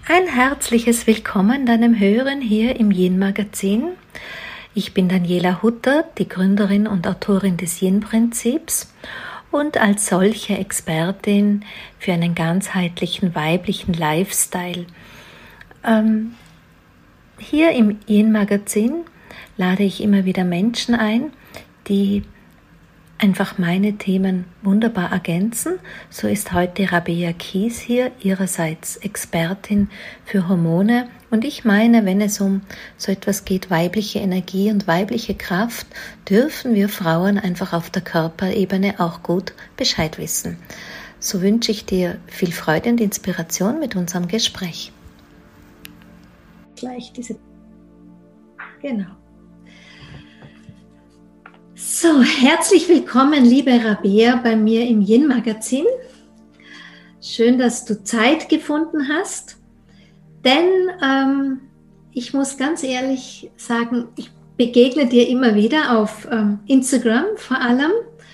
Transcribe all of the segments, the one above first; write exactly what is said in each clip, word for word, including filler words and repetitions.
Ein herzliches Willkommen deinem Hören hier im Yin-Magazin. Ich bin Daniela Hutter, die Gründerin und Autorin des Yin-Prinzips und als solche Expertin für einen ganzheitlichen weiblichen Lifestyle. Ähm, hier im Yin-Magazin lade ich immer wieder Menschen ein, die einfach meine Themen wunderbar ergänzen. So ist heute Rabea Kies hier, ihrerseits Expertin für Hormone. Und ich meine, wenn es um so etwas geht, weibliche Energie und weibliche Kraft, dürfen wir Frauen einfach auf der Körperebene auch gut Bescheid wissen. So wünsche ich dir viel Freude und Inspiration mit unserem Gespräch. Gleich diese. Genau. So, herzlich willkommen, liebe Rabea, bei mir im Yin-Magazin. Schön, dass du Zeit gefunden hast, denn ähm, ich muss ganz ehrlich sagen, ich begegne dir immer wieder auf ähm, Instagram vor allem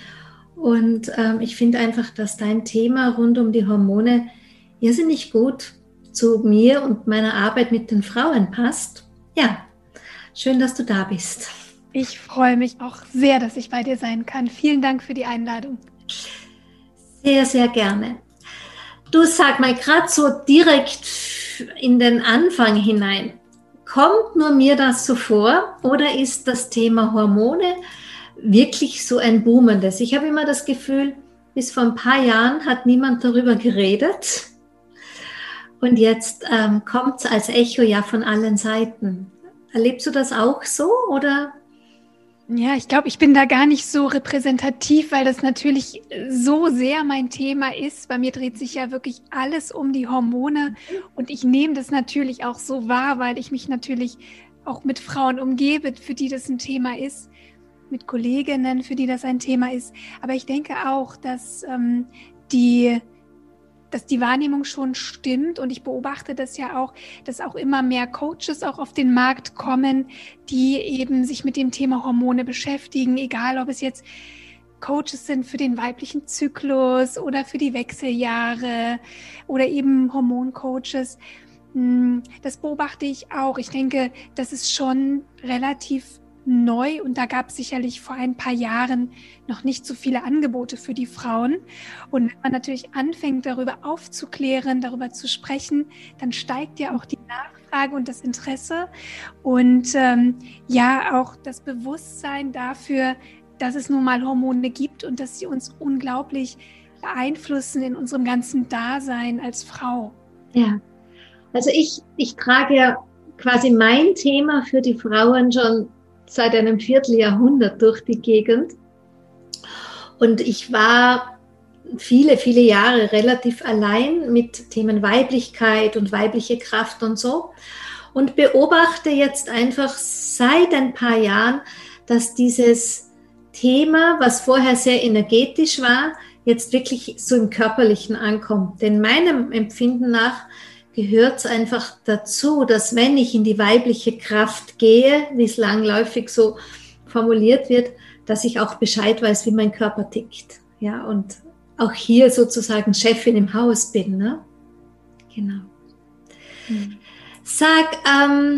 und ähm, ich finde einfach, dass dein Thema rund um die Hormone irrsinnig gut zu mir und meiner Arbeit mit den Frauen passt. Ja, schön, dass du da bist. Ich freue mich auch sehr, dass ich bei dir sein kann. Vielen Dank für die Einladung. Sehr, sehr gerne. Du, sag mal, gerade so direkt in den Anfang hinein, kommt nur mir das so vor oder ist das Thema Hormone wirklich so ein boomendes? Ich habe immer das Gefühl, bis vor ein paar Jahren hat niemand darüber geredet und jetzt ähm, kommt es als Echo ja von allen Seiten. Erlebst du das auch so oder? Ja, ich glaube, ich bin da gar nicht so repräsentativ, weil das natürlich so sehr mein Thema ist. Bei mir dreht sich ja wirklich alles um die Hormone und ich nehme das natürlich auch so wahr, weil ich mich natürlich auch mit Frauen umgebe, für die das ein Thema ist, mit Kolleginnen, für die das ein Thema ist. Aber ich denke auch, dass ähm, die dass die Wahrnehmung schon stimmt und ich beobachte das ja auch, dass auch immer mehr Coaches auch auf den Markt kommen, die eben sich mit dem Thema Hormone beschäftigen, egal ob es jetzt Coaches sind für den weiblichen Zyklus oder für die Wechseljahre oder eben Hormoncoaches. Das beobachte ich auch. Ich denke, das ist schon relativ neu und da gab es sicherlich vor ein paar Jahren noch nicht so viele Angebote für die Frauen. Und wenn man natürlich anfängt, darüber aufzuklären, darüber zu sprechen, dann steigt ja auch die Nachfrage und das Interesse und ähm, ja auch das Bewusstsein dafür, dass es nun mal Hormone gibt und dass sie uns unglaublich beeinflussen in unserem ganzen Dasein als Frau. Ja, also ich, ich trage ja quasi mein Thema für die Frauen schon seit einem Vierteljahrhundert durch die Gegend. Und ich war viele, viele Jahre relativ allein mit Themen Weiblichkeit und weibliche Kraft und so. Und beobachte jetzt einfach seit ein paar Jahren, dass dieses Thema, was vorher sehr energetisch war, jetzt wirklich so im Körperlichen ankommt. Denn meinem Empfinden nach gehört es einfach dazu, dass wenn ich in die weibliche Kraft gehe, wie es langläufig so formuliert wird, dass ich auch Bescheid weiß, wie mein Körper tickt. Ja, und auch hier sozusagen Chefin im Haus bin. Ne? Genau. Mhm. Sag, ähm,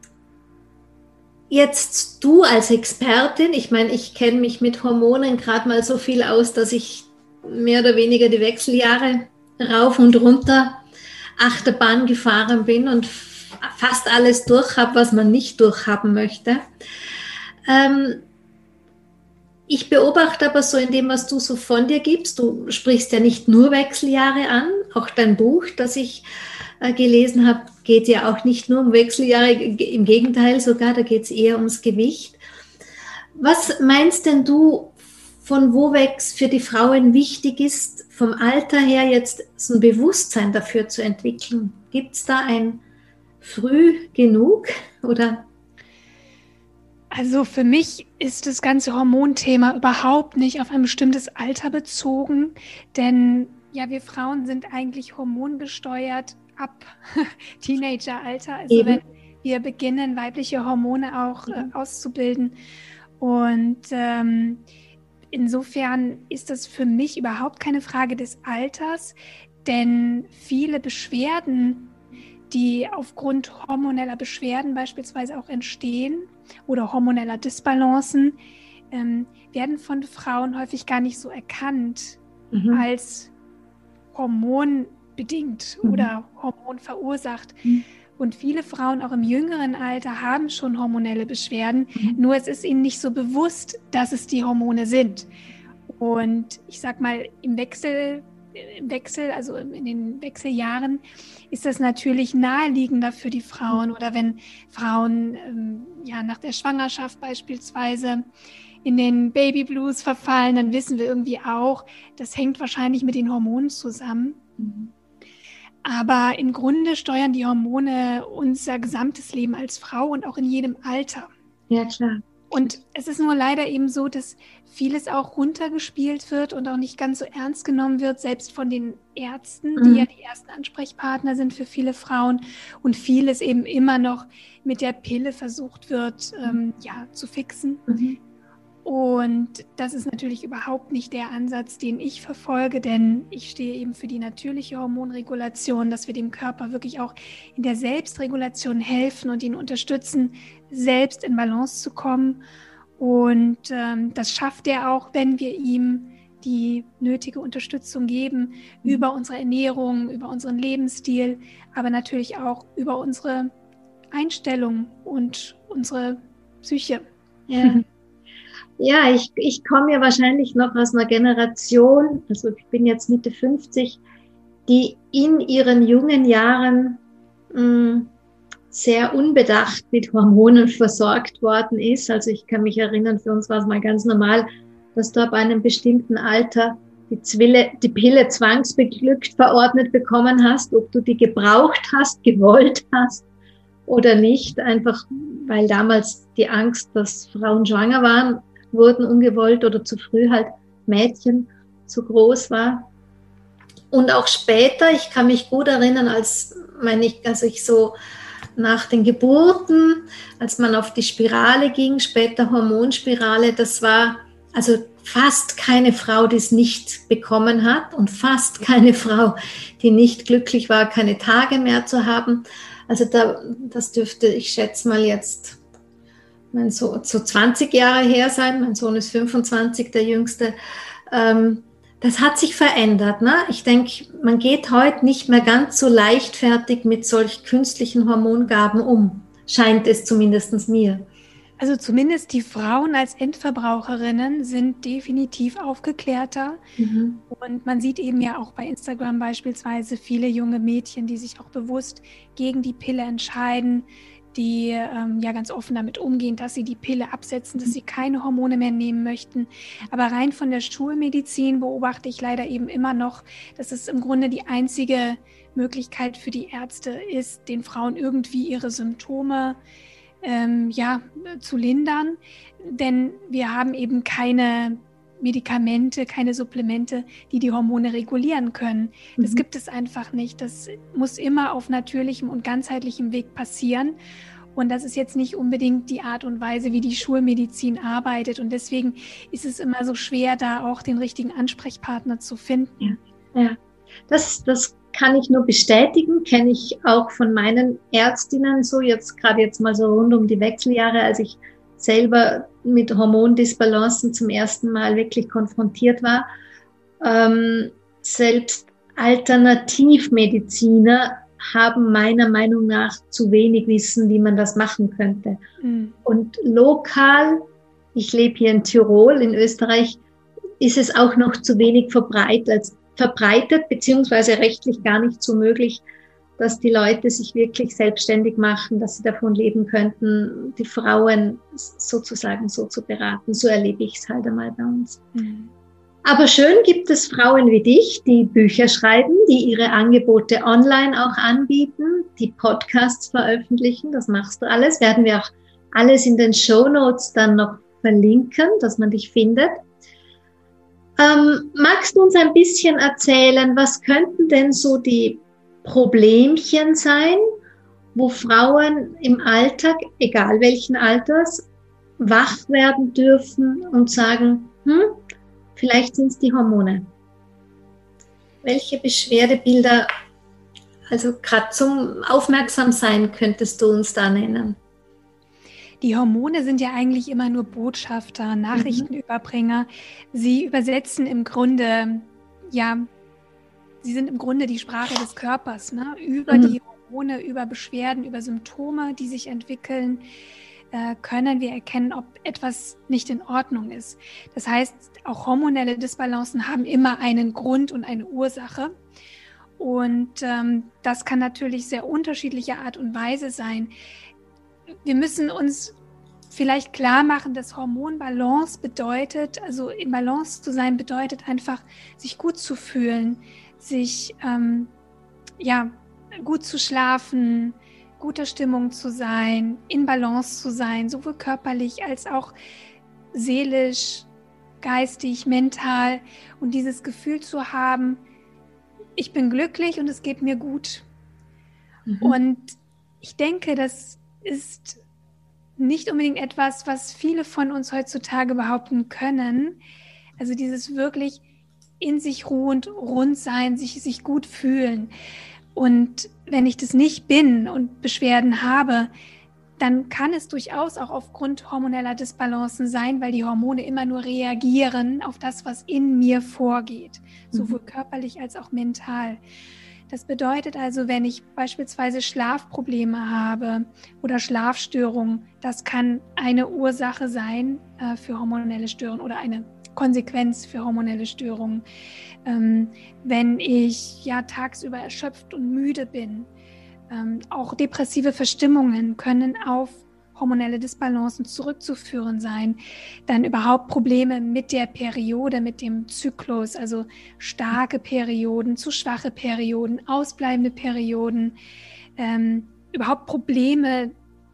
jetzt du als Expertin, ich meine, ich kenne mich mit Hormonen gerade mal so viel aus, dass ich mehr oder weniger die Wechseljahre rauf und runter Achterbahn gefahren bin und fast alles durch habe, was man nicht durchhaben möchte. Ähm, ich beobachte aber so in dem, was du so von dir gibst, du sprichst ja nicht nur Wechseljahre an, auch dein Buch, das ich äh, gelesen habe, geht ja auch nicht nur um Wechseljahre, im Gegenteil sogar, da geht es eher ums Gewicht. Was meinst denn du, von wo weg es für die Frauen wichtig ist, vom Alter her jetzt so ein Bewusstsein dafür zu entwickeln? Gibt es da ein früh genug oder? Also für mich ist das ganze Hormonthema überhaupt nicht auf ein bestimmtes Alter bezogen, denn ja, wir Frauen sind eigentlich hormongesteuert ab Teenageralter, also Eben. wenn wir beginnen, weibliche Hormone auch äh, auszubilden und ähm, insofern ist das für mich überhaupt keine Frage des Alters, denn viele Beschwerden, die aufgrund hormoneller Beschwerden beispielsweise auch entstehen oder hormoneller Disbalancen, ähm, werden von Frauen häufig gar nicht so erkannt mhm. als hormonbedingt mhm. oder hormonverursacht. Mhm. Und viele Frauen auch im jüngeren Alter haben schon hormonelle Beschwerden, mhm. nur es ist ihnen nicht so bewusst, dass es die Hormone sind. Und ich sag mal, im Wechsel, im Wechsel, also in den Wechseljahren, ist das natürlich naheliegender für die Frauen. Oder wenn Frauen ähm, ja, nach der Schwangerschaft beispielsweise in den Baby Blues verfallen, dann wissen wir irgendwie auch, das hängt wahrscheinlich mit den Hormonen zusammen. Mhm. Aber im Grunde steuern die Hormone unser gesamtes Leben als Frau und auch in jedem Alter. Ja, klar. Und es ist nur leider eben so, dass vieles auch runtergespielt wird und auch nicht ganz so ernst genommen wird, selbst von den Ärzten, mhm. die ja die ersten Ansprechpartner sind für viele Frauen, und vieles eben immer noch mit der Pille versucht wird, ähm, ja, zu fixen. Mhm. Und das ist natürlich überhaupt nicht der Ansatz, den ich verfolge, denn ich stehe eben für die natürliche Hormonregulation, dass wir dem Körper wirklich auch in der Selbstregulation helfen und ihn unterstützen, selbst in Balance zu kommen. Und ähm, das schafft er auch, wenn wir ihm die nötige Unterstützung geben, mhm. über unsere Ernährung, über unseren Lebensstil, aber natürlich auch über unsere Einstellung und unsere Psyche. Ja. Ja, ich, ich komme ja wahrscheinlich noch aus einer Generation, also ich bin jetzt Mitte fünfzig, die in ihren jungen Jahren mh, sehr unbedacht mit Hormonen versorgt worden ist. Also ich kann mich erinnern, für uns war es mal ganz normal, dass du ab einem bestimmten Alter die, Zwille, die Pille zwangsbeglückt verordnet bekommen hast, ob du die gebraucht hast, gewollt hast oder nicht. Einfach weil damals die Angst, dass Frauen schwanger waren, wurden ungewollt oder zu früh halt Mädchen zu groß war. Und auch später, ich kann mich gut erinnern, als, meine ich, als ich so nach den Geburten, als man auf die Spirale ging, später Hormonspirale, das war also fast keine Frau, die es nicht bekommen hat und fast keine Frau, die nicht glücklich war, keine Tage mehr zu haben. Also da, das dürfte, ich schätze mal jetzt, mein Sohn, so zwanzig Jahre her sein, mein Sohn ist fünfundzwanzig, der Jüngste. Ähm, das hat sich verändert. Ne? Ich denke, man geht heute nicht mehr ganz so leichtfertig mit solch künstlichen Hormongaben um. Scheint es zumindest mir. Also zumindest die Frauen als Endverbraucherinnen sind definitiv aufgeklärter. Mhm. Und man sieht eben ja auch bei Instagram beispielsweise viele junge Mädchen, die sich auch bewusst gegen die Pille entscheiden, die ähm, ja ganz offen damit umgehen, dass sie die Pille absetzen, dass sie keine Hormone mehr nehmen möchten. Aber rein von der Schulmedizin beobachte ich leider eben immer noch, dass es im Grunde die einzige Möglichkeit für die Ärzte ist, den Frauen irgendwie ihre Symptome ähm, ja, zu lindern. Denn wir haben eben keine Medikamente, keine Supplemente, die die Hormone regulieren können. Das mhm. gibt es einfach nicht. Das muss immer auf natürlichem und ganzheitlichem Weg passieren. Und das ist jetzt nicht unbedingt die Art und Weise, wie die Schulmedizin arbeitet. Und deswegen ist es immer so schwer, da auch den richtigen Ansprechpartner zu finden. Ja, ja. Das, das kann ich nur bestätigen, kenne ich auch von meinen Ärztinnen so, jetzt gerade jetzt mal so rund um die Wechseljahre, als ich selber mit Hormondisbalancen zum ersten Mal wirklich konfrontiert war. Ähm, selbst Alternativmediziner haben meiner Meinung nach zu wenig Wissen, wie man das machen könnte. Mhm. Und lokal, ich lebe hier in Tirol, in Österreich, ist es auch noch zu wenig verbreitet, verbreitet beziehungsweise rechtlich gar nicht so möglich, dass die Leute sich wirklich selbstständig machen, dass sie davon leben könnten, die Frauen sozusagen so zu beraten. So erlebe ich es halt einmal bei uns. Mhm. Aber schön gibt es Frauen wie dich, die Bücher schreiben, die ihre Angebote online auch anbieten, die Podcasts veröffentlichen. Das machst du alles. Werden wir auch alles in den Shownotes dann noch verlinken, dass man dich findet. Ähm, magst du uns ein bisschen erzählen, was könnten denn so die Problemchen sein, wo Frauen im Alltag, egal welchen Alters, wach werden dürfen und sagen, hm, vielleicht sind es die Hormone. Welche Beschwerdebilder also gerade zum Aufmerksamsein könntest du uns da nennen? Die Hormone sind ja eigentlich immer nur Botschafter, Nachrichtenüberbringer. Sie übersetzen im Grunde, ja, sie sind im Grunde die Sprache des Körpers, ne? Über mhm. die Hormone, über Beschwerden, über Symptome, die sich entwickeln, äh, können wir erkennen, ob etwas nicht in Ordnung ist. Das heißt, auch hormonelle Disbalancen haben immer einen Grund und eine Ursache. Und ähm, das kann natürlich sehr unterschiedlicher Art und Weise sein. Wir müssen uns vielleicht klar machen, dass Hormonbalance bedeutet, also in Balance zu sein, bedeutet einfach, sich gut zu fühlen, sich ähm, ja, gut zu schlafen, guter Stimmung zu sein, in Balance zu sein, sowohl körperlich als auch seelisch, geistig, mental und dieses Gefühl zu haben, ich bin glücklich und es geht mir gut. Mhm. Und ich denke, das ist nicht unbedingt etwas, was viele von uns heutzutage behaupten können. Also dieses wirklich in sich ruhend, rund sein, sich, sich gut fühlen. Und wenn ich das nicht bin und Beschwerden habe, dann kann es durchaus auch aufgrund hormoneller Disbalancen sein, weil die Hormone immer nur reagieren auf das, was in mir vorgeht, sowohl mhm. körperlich als auch mental. Das bedeutet also, wenn ich beispielsweise Schlafprobleme habe oder Schlafstörungen, das kann eine Ursache sein äh, für hormonelle Störungen oder eine Konsequenz für hormonelle Störungen. Ähm, wenn ich ja tagsüber erschöpft und müde bin, ähm, auch depressive Verstimmungen können auf hormonelle Disbalancen zurückzuführen sein. Dann überhaupt Probleme mit der Periode, mit dem Zyklus, also starke Perioden, zu schwache Perioden, ausbleibende Perioden, ähm, überhaupt Probleme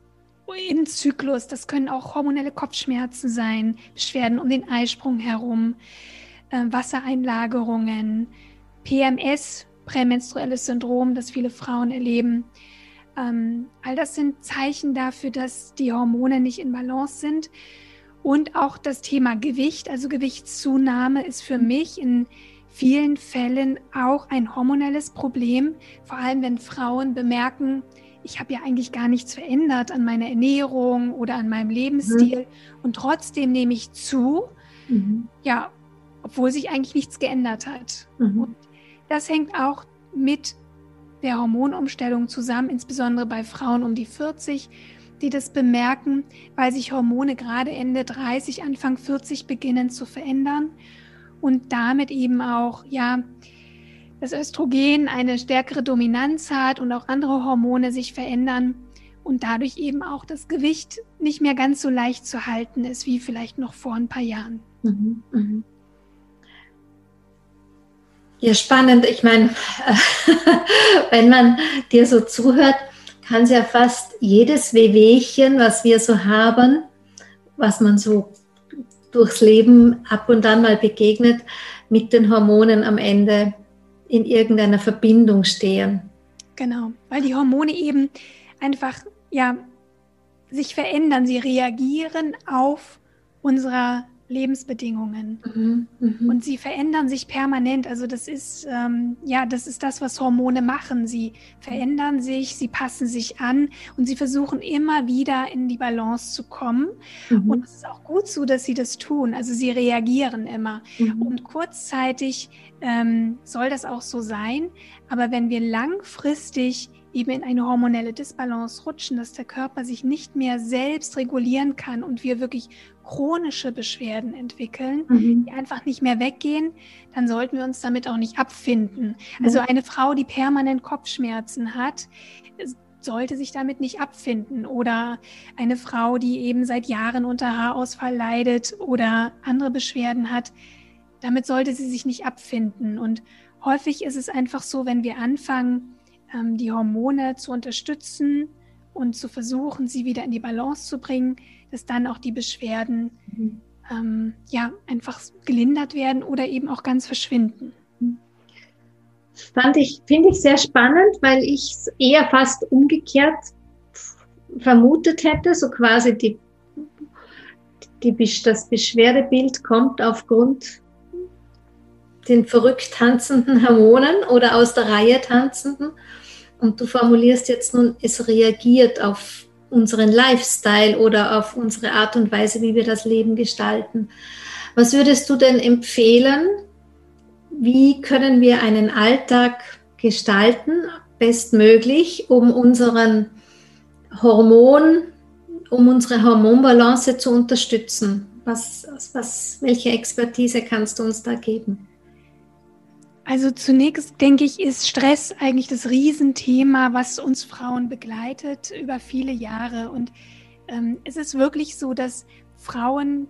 im Zyklus. Das können auch hormonelle Kopfschmerzen sein, Beschwerden um den Eisprung herum, äh, Wassereinlagerungen, P M S, prämenstruelles Syndrom, das viele Frauen erleben. Ähm, all das sind Zeichen dafür, dass die Hormone nicht in Balance sind. Und auch das Thema Gewicht, also Gewichtszunahme, ist für mich in vielen Fällen auch ein hormonelles Problem. Vor allem, wenn Frauen bemerken, ich habe ja eigentlich gar nichts verändert an meiner Ernährung oder an meinem Lebensstil mhm. und trotzdem nehme ich zu, mhm. ja, obwohl sich eigentlich nichts geändert hat. Mhm. Und das hängt auch mit der Hormonumstellung zusammen, insbesondere bei Frauen um die vierzig, die das bemerken, weil sich Hormone gerade Ende dreißig, Anfang vierzig beginnen zu verändern und damit eben auch, ja, das Östrogen eine stärkere Dominanz hat und auch andere Hormone sich verändern und dadurch eben auch das Gewicht nicht mehr ganz so leicht zu halten ist, wie vielleicht noch vor ein paar Jahren. Mhm, mhm. Ja, spannend. Ich meine, wenn man dir so zuhört, kann es ja fast jedes Wehwehchen, was wir so haben, was man so durchs Leben ab und an mal begegnet, mit den Hormonen am Ende in irgendeiner Verbindung stehen. Genau, weil die Hormone eben einfach ja, sich verändern. Sie reagieren auf unsere Lebensbedingungen mhm, mh. Und sie verändern sich permanent. Also das ist ähm, ja, das ist das, was Hormone machen. Sie verändern sich, sie passen sich an und sie versuchen immer wieder in die Balance zu kommen. Mhm. Und es ist auch gut so, dass sie das tun. Also sie reagieren immer. Mhm. Und kurzzeitig ähm, soll das auch so sein. Aber wenn wir langfristig eben in eine hormonelle Disbalance rutschen, dass der Körper sich nicht mehr selbst regulieren kann und wir wirklich chronische Beschwerden entwickeln, mhm. die einfach nicht mehr weggehen, dann sollten wir uns damit auch nicht abfinden. Mhm. Also eine Frau, die permanent Kopfschmerzen hat, sollte sich damit nicht abfinden. Oder eine Frau, die eben seit Jahren unter Haarausfall leidet oder andere Beschwerden hat, damit sollte sie sich nicht abfinden. Und häufig ist es einfach so, wenn wir anfangen, die Hormone zu unterstützen und zu versuchen, sie wieder in die Balance zu bringen, dass dann auch die Beschwerden mhm. ähm, ja, einfach gelindert werden oder eben auch ganz verschwinden. Fand ich, finde ich sehr spannend, weil ich es eher fast umgekehrt vermutet hätte, so quasi die, die, das Beschwerdebild kommt aufgrund den verrückt tanzenden Hormonen oder aus der Reihe tanzenden. und du formulierst jetzt nun, es reagiert auf unseren Lifestyle oder auf unsere Art und Weise, wie wir das Leben gestalten. Was würdest du denn empfehlen? Wie können wir einen Alltag gestalten, bestmöglich, um unseren Hormon, um unsere Hormonbalance zu unterstützen? Was, was, welche Expertise kannst du uns da geben? Also zunächst denke ich, ist Stress eigentlich das Riesenthema, was uns Frauen begleitet über viele Jahre. Und ähm, es ist wirklich so, dass Frauen,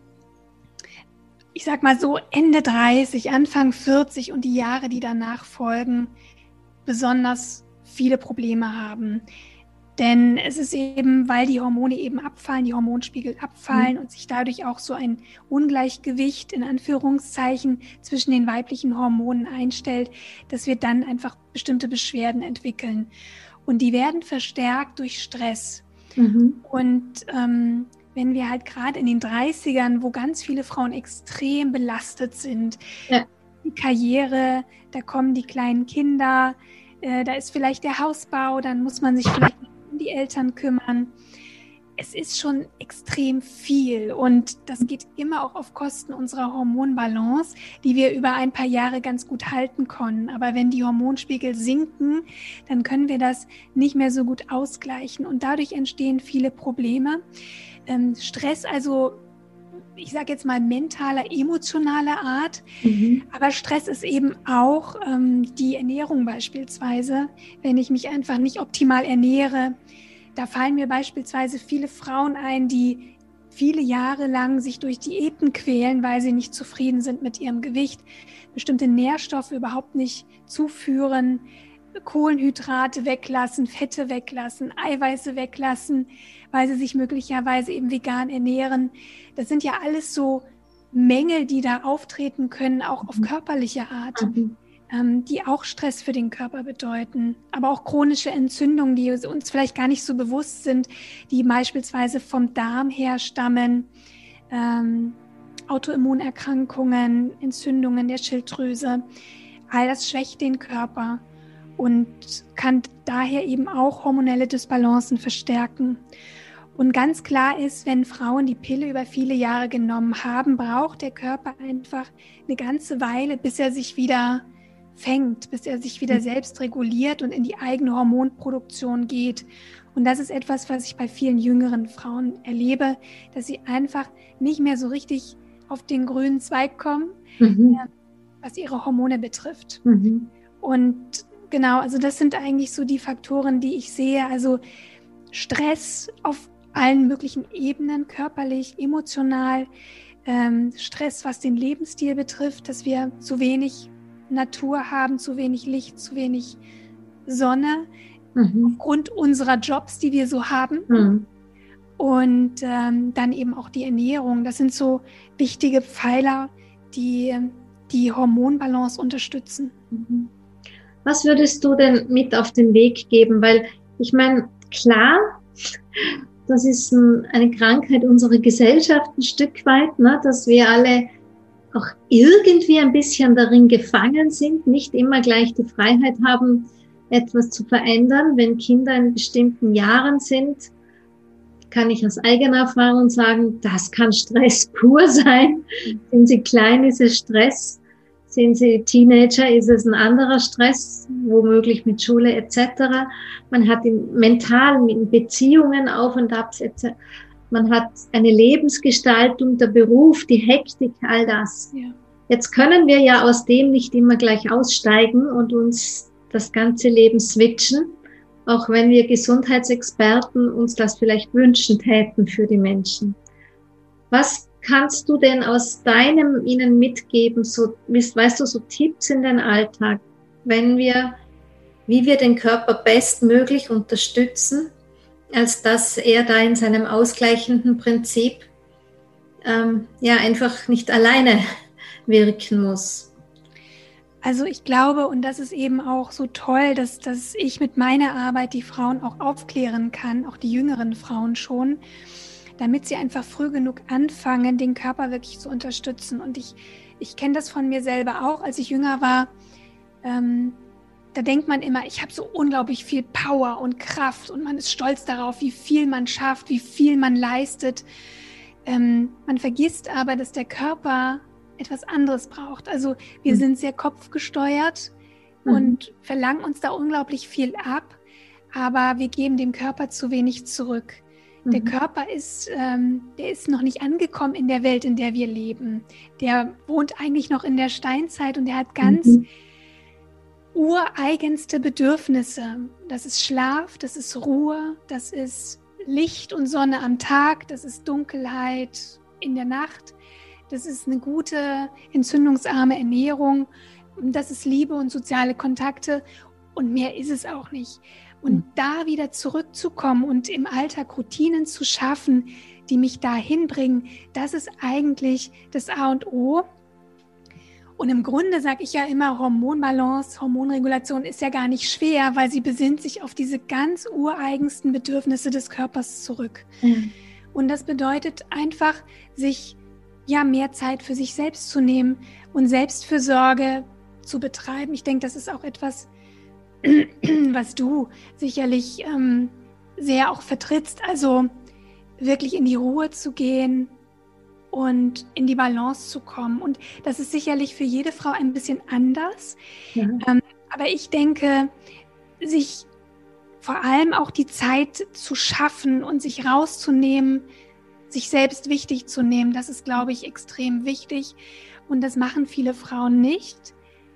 ich sag mal so Ende dreißig, Anfang vierzig und die Jahre, die danach folgen, besonders viele Probleme haben. Denn es ist eben, weil die Hormone eben abfallen, die Hormonspiegel abfallen mhm. und sich dadurch auch so ein Ungleichgewicht in Anführungszeichen zwischen den weiblichen Hormonen einstellt, dass wir dann einfach bestimmte Beschwerden entwickeln. Und die werden verstärkt durch Stress. Mhm. Und ähm, wenn wir halt gerade in den dreißigern, wo ganz viele Frauen extrem belastet sind, ja. die Karriere, da kommen die kleinen Kinder, äh, da ist vielleicht der Hausbau, dann muss man sich vielleicht um die Eltern kümmern. Es ist schon extrem viel und das geht immer auch auf Kosten unserer Hormonbalance, die wir über ein paar Jahre ganz gut halten können. Aber wenn die Hormonspiegel sinken, dann können wir das nicht mehr so gut ausgleichen und dadurch entstehen viele Probleme. Ähm, Stress, also ich sage jetzt mal mentaler, emotionaler Art, mhm. aber Stress ist eben auch ähm, die Ernährung beispielsweise. Wenn ich mich einfach nicht optimal ernähre, da fallen mir beispielsweise viele Frauen ein, die viele Jahre lang sich durch Diäten quälen, weil sie nicht zufrieden sind mit ihrem Gewicht, bestimmte Nährstoffe überhaupt nicht zuführen, Kohlenhydrate weglassen, Fette weglassen, Eiweiße weglassen, weil sie sich möglicherweise eben vegan ernähren. Das sind ja alles so Mängel, die da auftreten können, auch auf körperliche Art, mhm. ähm, die auch Stress für den Körper bedeuten. Aber auch chronische Entzündungen, die uns vielleicht gar nicht so bewusst sind, die beispielsweise vom Darm her stammen, ähm, Autoimmunerkrankungen, Entzündungen der Schilddrüse. All das schwächt den Körper und kann daher eben auch hormonelle Dysbalancen verstärken. Und ganz klar ist, wenn Frauen die Pille über viele Jahre genommen haben, braucht der Körper einfach eine ganze Weile, bis er sich wieder fängt, bis er sich wieder selbst reguliert und in die eigene Hormonproduktion geht. Und das ist etwas, was ich bei vielen jüngeren Frauen erlebe, dass sie einfach nicht mehr so richtig auf den grünen Zweig kommen, mhm. was ihre Hormone betrifft. Mhm. Und genau, also das sind eigentlich so die Faktoren, die ich sehe. Also Stress auf allen möglichen Ebenen, körperlich, emotional, ähm, Stress, was den Lebensstil betrifft, dass wir zu wenig Natur haben, zu wenig Licht, zu wenig Sonne, mhm. aufgrund unserer Jobs, die wir so haben. Mhm. Und ähm, dann eben auch die Ernährung. Das sind so wichtige Pfeiler, die die Hormonbalance unterstützen. Mhm. Was würdest du denn mit auf den Weg geben? Weil ich meine, klar, das ist ein, eine Krankheit unserer Gesellschaft ein Stück weit, ne, dass wir alle auch irgendwie ein bisschen darin gefangen sind, nicht immer gleich die Freiheit haben, etwas zu verändern. Wenn Kinder in bestimmten Jahren sind, kann ich aus eigener Erfahrung sagen, das kann Stress pur sein. Sind sie klein, ist es Stress. Sind sie Teenager, ist es ein anderer Stress, womöglich mit Schule et cetera. Man hat in, mental mit Beziehungen auf und ab, man hat eine Lebensgestaltung, der Beruf, die Hektik, all das. Ja. Jetzt können wir ja aus dem nicht immer gleich aussteigen und uns das ganze Leben switchen, auch wenn wir Gesundheitsexperten uns das vielleicht wünschen täten für die Menschen. Was kannst du denn aus deinem ihnen mitgeben, so, weißt du, so Tipps in den Alltag, wenn wir, wie wir den Körper bestmöglich unterstützen, als dass er da in seinem ausgleichenden Prinzip ähm, ja einfach nicht alleine wirken muss? Also ich glaube, und das ist eben auch so toll, dass, dass ich mit meiner Arbeit die Frauen auch aufklären kann, auch die jüngeren Frauen schon, damit sie einfach früh genug anfangen, den Körper wirklich zu unterstützen. Und ich, ich kenne das von mir selber auch, als ich jünger war, ähm, da denkt man immer, ich habe so unglaublich viel Power und Kraft und man ist stolz darauf, wie viel man schafft, wie viel man leistet. Ähm, man vergisst aber, dass der Körper etwas anderes braucht. Also wir mhm. sind sehr kopfgesteuert mhm. und verlangen uns da unglaublich viel ab, aber wir geben dem Körper zu wenig zurück. Mhm. Der Körper ist, ähm, der ist noch nicht angekommen in der Welt, in der wir leben. Der wohnt eigentlich noch in der Steinzeit und der hat ganz mhm. ureigenste Bedürfnisse. Das ist Schlaf, das ist Ruhe, das ist Licht und Sonne am Tag, das ist Dunkelheit in der Nacht, das ist eine gute, entzündungsarme Ernährung, das ist Liebe und soziale Kontakte und mehr ist es auch nicht. Und mhm. da wieder zurückzukommen und im Alltag Routinen zu schaffen, die mich dahin bringen, das ist eigentlich das A und O. Und im Grunde sage ich ja immer, Hormonbalance, Hormonregulation ist ja gar nicht schwer, weil sie besinnt sich auf diese ganz ureigensten Bedürfnisse des Körpers zurück. Mhm. Und das bedeutet einfach, sich ja mehr Zeit für sich selbst zu nehmen und Selbstfürsorge zu betreiben. Ich denke, das ist auch etwas, was du sicherlich ähm, sehr auch vertrittst. Also wirklich in die Ruhe zu gehen und in die Balance zu kommen. Und das ist sicherlich für jede Frau ein bisschen anders. Ja. Ähm, aber ich denke, sich vor allem auch die Zeit zu schaffen und sich rauszunehmen, sich selbst wichtig zu nehmen, das ist, glaube ich, extrem wichtig. Und das machen viele Frauen nicht.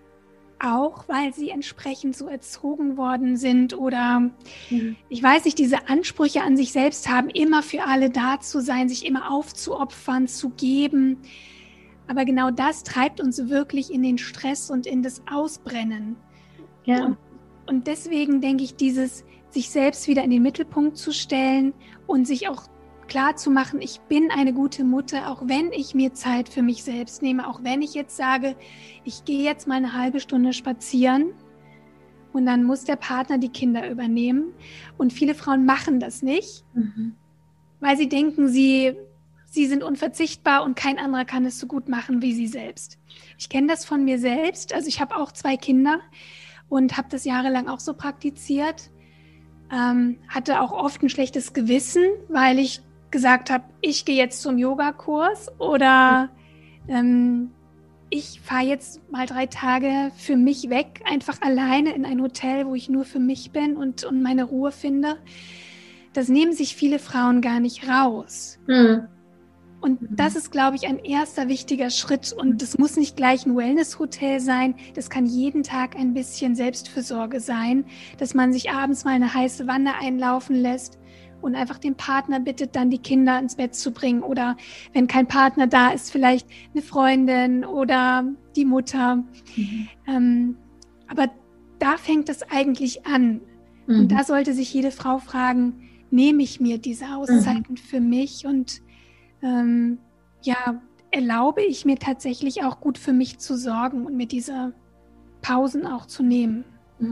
Auch weil sie entsprechend so erzogen worden sind oder, mhm. ich weiß nicht, diese Ansprüche an sich selbst haben, immer für alle da zu sein, sich immer aufzuopfern, zu geben. Aber genau das treibt uns wirklich in den Stress und in das Ausbrennen. Ja. Und, und deswegen denke ich, dieses sich selbst wieder in den Mittelpunkt zu stellen und sich auch klar zu machen, ich bin eine gute Mutter, auch wenn ich mir Zeit für mich selbst nehme, auch wenn ich jetzt sage, ich gehe jetzt mal eine halbe Stunde spazieren und dann muss der Partner die Kinder übernehmen. Und viele Frauen machen das nicht, mhm. weil sie denken, sie, sie sind unverzichtbar und kein anderer kann es so gut machen wie sie selbst. Ich kenne das von mir selbst, also ich habe auch zwei Kinder und habe das jahrelang auch so praktiziert, ähm, hatte auch oft ein schlechtes Gewissen, weil ich gesagt habe, ich gehe jetzt zum Yogakurs oder ähm, ich fahre jetzt mal drei Tage für mich weg, einfach alleine in ein Hotel, wo ich nur für mich bin und, und meine Ruhe finde. Das nehmen sich viele Frauen gar nicht raus. Mhm. Und das ist, glaube ich, ein erster wichtiger Schritt. Und das muss nicht gleich ein Wellness-Hotel sein. Das kann jeden Tag ein bisschen Selbstfürsorge sein, dass man sich abends mal eine heiße Wanne einlaufen lässt und einfach den Partner bittet, dann die Kinder ins Bett zu bringen. Oder wenn kein Partner da ist, vielleicht eine Freundin oder die Mutter. Mhm. Ähm, aber da fängt es eigentlich an. Mhm. Und da sollte sich jede Frau fragen, nehme ich mir diese Auszeiten mhm. für mich und ähm, ja, erlaube ich mir tatsächlich auch gut für mich zu sorgen und mir diese Pausen auch zu nehmen. Mhm.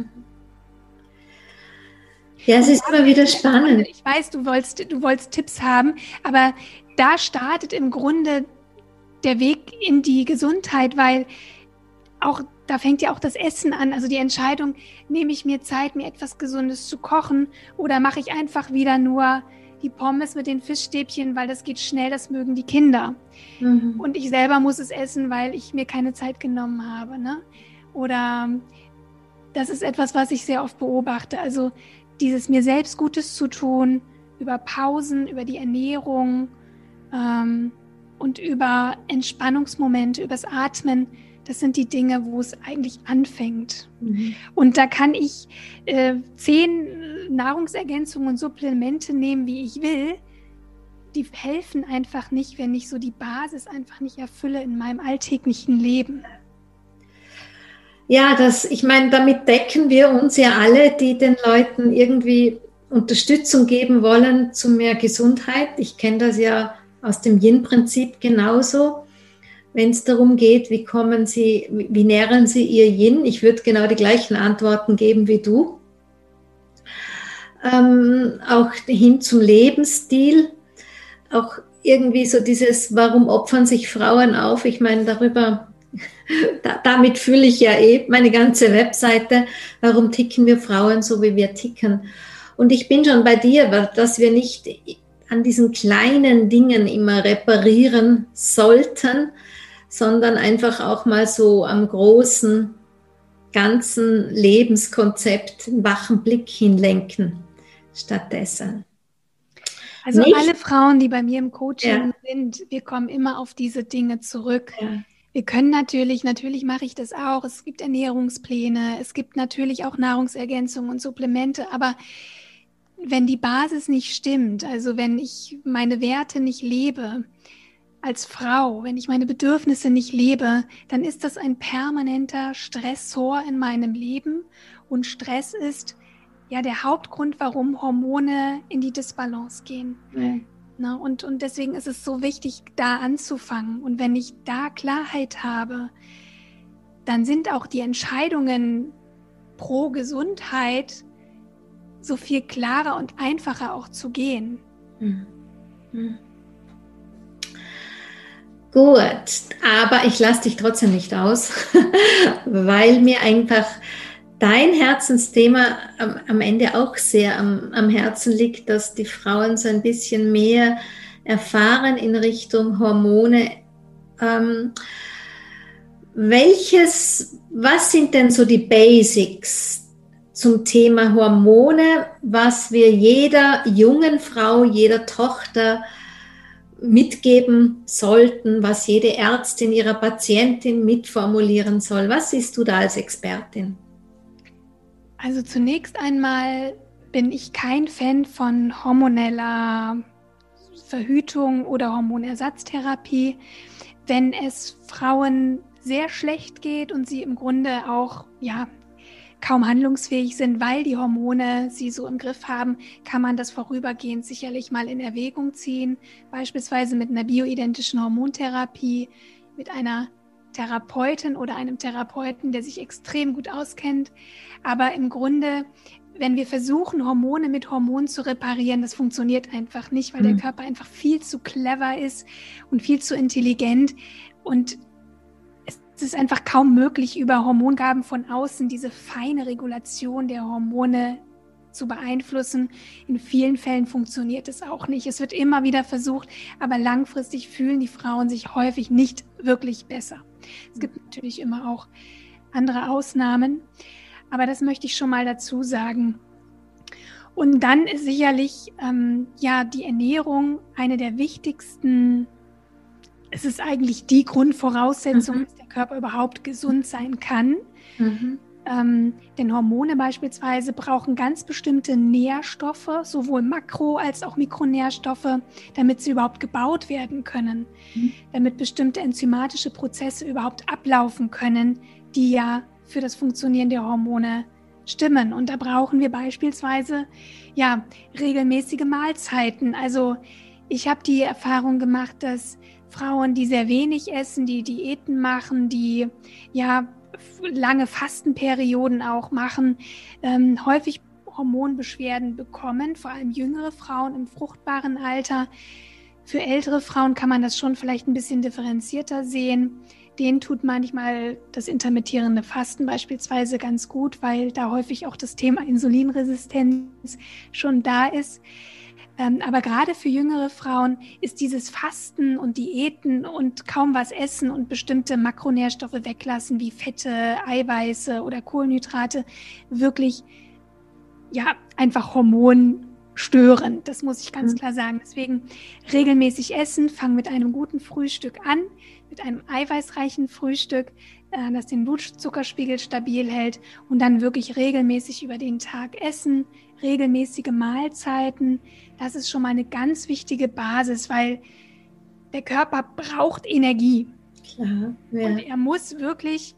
Ja, es ist immer wieder spannend. Ich weiß, du wolltest, du wolltest Tipps haben, aber da startet im Grunde der Weg in die Gesundheit, weil auch da fängt ja auch das Essen an. Also die Entscheidung, nehme ich mir Zeit, mir etwas Gesundes zu kochen oder mache ich einfach wieder nur die Pommes mit den Fischstäbchen, weil das geht schnell, das mögen die Kinder. Mhm. Und ich selber muss es essen, weil ich mir keine Zeit genommen habe. Ne? Oder das ist etwas, was ich sehr oft beobachte. Also dieses mir selbst Gutes zu tun, über Pausen, über die Ernährung ähm, und über Entspannungsmomente, übers Atmen, das sind die Dinge, wo es eigentlich anfängt. Mhm. Und da kann ich äh, zehn Nahrungsergänzungen und Supplemente nehmen, wie ich will. Die helfen einfach nicht, wenn ich so die Basis einfach nicht erfülle in meinem alltäglichen Leben. Ja, das, ich meine, damit decken wir uns ja alle, die den Leuten irgendwie Unterstützung geben wollen zu mehr Gesundheit. Ich kenne das ja aus dem Yin-Prinzip genauso. Wenn es darum geht, wie kommen Sie, wie nähren Sie Ihr Yin? Ich würde genau die gleichen Antworten geben wie du. Ähm, auch hin zum Lebensstil. Auch irgendwie so dieses, warum opfern sich Frauen auf? Ich meine, darüber da, damit fülle ich ja eh meine ganze Webseite. Warum ticken wir Frauen so, wie wir ticken? Und ich bin schon bei dir, dass wir nicht an diesen kleinen Dingen immer reparieren sollten, sondern einfach auch mal so am großen, ganzen Lebenskonzept einen wachen Blick hinlenken stattdessen. Also nicht, alle Frauen, die bei mir im Coaching ja. sind, wir kommen immer auf diese Dinge zurück. Ja. Wir können natürlich, natürlich mache ich das auch, es gibt Ernährungspläne, es gibt natürlich auch Nahrungsergänzungen und Supplemente, aber wenn die Basis nicht stimmt, also wenn ich meine Werte nicht lebe als Frau, wenn ich meine Bedürfnisse nicht lebe, dann ist das ein permanenter Stressor in meinem Leben und Stress ist ja der Hauptgrund, warum Hormone in die Disbalance gehen. Ja. Na, und, und deswegen ist es so wichtig, da anzufangen. Und wenn ich da Klarheit habe, dann sind auch die Entscheidungen pro Gesundheit so viel klarer und einfacher auch zu gehen. Hm. Hm. Gut, aber ich lasse dich trotzdem nicht aus, weil mir einfach dein Herzensthema am, am Ende auch sehr am, am Herzen liegt, dass die Frauen so ein bisschen mehr erfahren in Richtung Hormone. Ähm, welches, was sind denn so die Basics zum Thema Hormone, was wir jeder jungen Frau, jeder Tochter mitgeben sollten, was jede Ärztin ihrer Patientin mitformulieren soll? Was siehst du da als Expertin? Also zunächst einmal bin ich kein Fan von hormoneller Verhütung oder Hormonersatztherapie. Wenn es Frauen sehr schlecht geht und sie im Grunde auch ja, kaum handlungsfähig sind, weil die Hormone sie so im Griff haben, kann man das vorübergehend sicherlich mal in Erwägung ziehen, beispielsweise mit einer bioidentischen Hormontherapie, mit einer Therapeutin oder einem Therapeuten, der sich extrem gut auskennt. Aber im Grunde, wenn wir versuchen, Hormone mit Hormonen zu reparieren, das funktioniert einfach nicht, weil mhm. der Körper einfach viel zu clever ist und viel zu intelligent. Und es ist einfach kaum möglich, über Hormongaben von außen diese feine Regulation der Hormone zu beeinflussen. In vielen Fällen funktioniert es auch nicht. Es wird immer wieder versucht, aber langfristig fühlen die Frauen sich häufig nicht wirklich besser. Es gibt natürlich immer auch andere Ausnahmen, aber das möchte ich schon mal dazu sagen. Und dann ist sicherlich ähm, ja die Ernährung eine der wichtigsten. Es ist eigentlich die Grundvoraussetzung, mhm. dass der Körper überhaupt gesund sein kann. Mhm. Ähm, denn Hormone beispielsweise brauchen ganz bestimmte Nährstoffe, sowohl Makro- als auch Mikronährstoffe, damit sie überhaupt gebaut werden können, mhm. damit bestimmte enzymatische Prozesse überhaupt ablaufen können, die ja für das Funktionieren der Hormone stimmen. Und da brauchen wir beispielsweise ja, regelmäßige Mahlzeiten. Also ich habe die Erfahrung gemacht, dass Frauen, die sehr wenig essen, die Diäten machen, die ja lange Fastenperioden auch machen, ähm, häufig Hormonbeschwerden bekommen, vor allem jüngere Frauen im fruchtbaren Alter. Für ältere Frauen kann man das schon vielleicht ein bisschen differenzierter sehen. Denen tut manchmal das intermittierende Fasten beispielsweise ganz gut, weil da häufig auch das Thema Insulinresistenz schon da ist. Ähm, aber gerade für jüngere Frauen ist dieses Fasten und Diäten und kaum was essen und bestimmte Makronährstoffe weglassen, wie Fette, Eiweiße oder Kohlenhydrate, wirklich ja, einfach hormonstörend. Das muss ich ganz klar sagen. Deswegen regelmäßig essen, fang mit einem guten Frühstück an, mit einem eiweißreichen Frühstück, äh, das den Blutzuckerspiegel stabil hält und dann wirklich regelmäßig über den Tag essen, regelmäßige Mahlzeiten. Das ist schon mal eine ganz wichtige Basis, weil der Körper braucht Energie. Klar, ja. Und er muss wirklich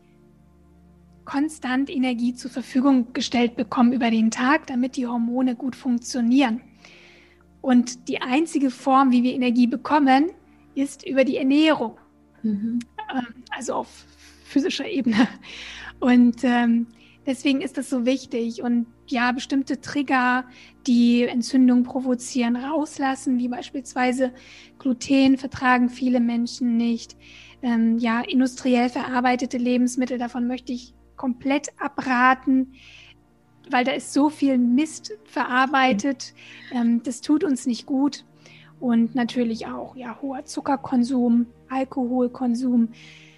konstant Energie zur Verfügung gestellt bekommen über den Tag, damit die Hormone gut funktionieren. Und die einzige Form, wie wir Energie bekommen, ist über die Ernährung. Mhm. Also auf physischer Ebene. Und ähm, deswegen ist das so wichtig. Und ja, bestimmte Trigger, die Entzündungen provozieren, rauslassen, wie beispielsweise Gluten vertragen viele Menschen nicht. ähm, ja, industriell verarbeitete Lebensmittel, davon möchte ich komplett abraten, weil da ist so viel Mist verarbeitet, ähm, das tut uns nicht gut. Und natürlich auch ja, hoher Zuckerkonsum, Alkoholkonsum,